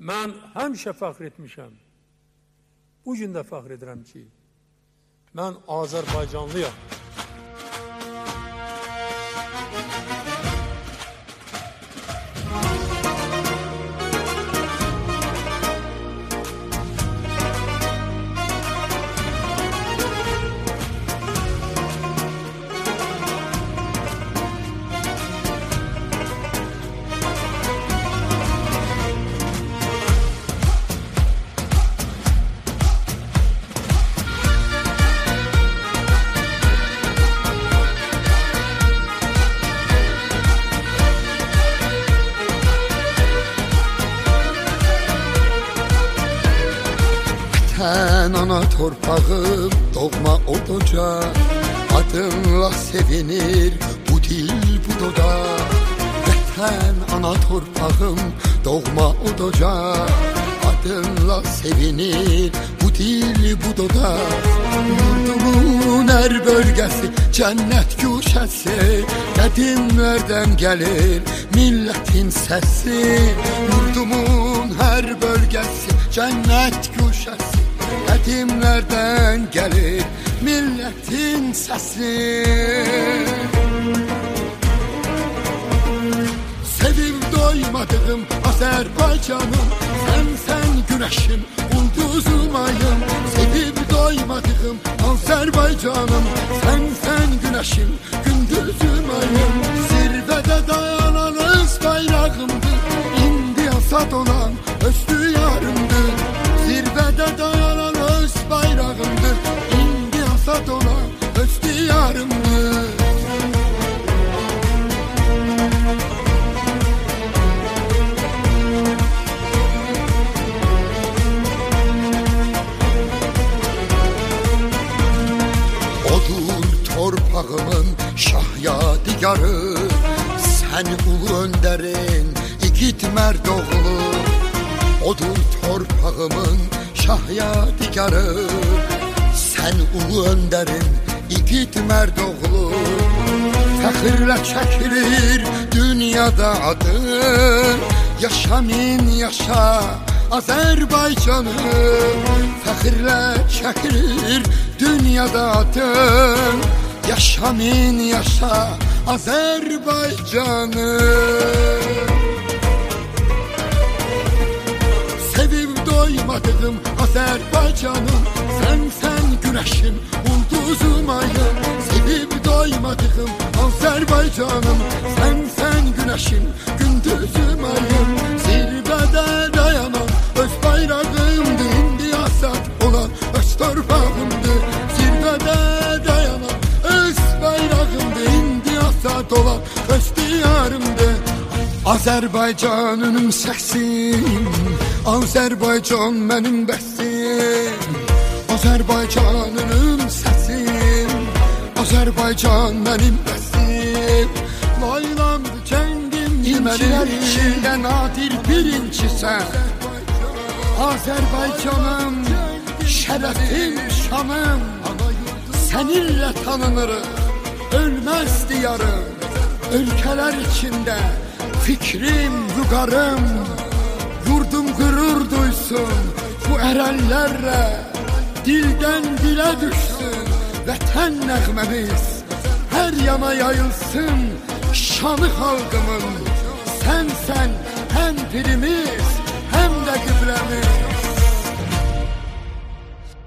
Mən həmişə fəxr etmişəm. Bu gün də fəxr edirəm ki, mən Azərbaycanlıyam. Vətən ana torpağım, doğma oduca, adınla sevinir bu dil bu doda. Vətən ana torpağım, doğma oduca, adınla sevinir bu dil bu doda. Yurdumun her bölgesi cennet güşesi, qədimlərdən gəlir milletin sesi. Yurdumun her bölgesi cennet güşesi, qədimlərdən gəlir milletin səsi. Sevib doymadığım Azərbaycanım, sən güneşim, ulduzum ayım. Sevib doymadığım Azərbaycanım, sən güneşim, gündüzüm ayım. Zirvədə dayananız bayrağımdır, indi azad olan özlü yarımdır. Zirvədə dayanan öz bayrağımdır, indi azad olan öz diyarımdır. Odur torpağımın şah yadigarı, sen ulu önderin igid mərd oğlu. Odur torpağımın şah yadigarı, sen ulu önderin igid mərd oğlu. Fəxirlə çəkilir dünyada adın, yaşa min yaşa Azərbaycanım. Fəxirlə çəkilir dünyada adın, yaşa min yaşa Azərbaycanım. Sevib doymadığım Azərbaycanım, sən güneşim, ulduzum ayım. Sevib doymadığım Azərbaycanım, sən güneşim, gündüzüm ayım. Zirvədə dayanan öz bayrağımdır, indi azad olan öz torpağımdır. Zirvədə dayanan öz bayrağımdır, indi azad olan öz diyarımdır. Azərbaycanım səksim, Azərbaycan mənim bəsim. Azərbaycanım səsim, Azərbaycan mənim bəsim. Laylamdı kəndim ilməlilər içində nadir birincisən. Azərbaycanım, şərəfim, şanım, səninlə tanınırıq, ölməz diyarım. Ölkələr içində fikrim, vüqarım, yurdum qürur duysun bu ərəllərlə, dildən dilə düşsün vətən nəğməmiz, hər yana yayılsın şanı xalqımın. Sən həm pirimiz,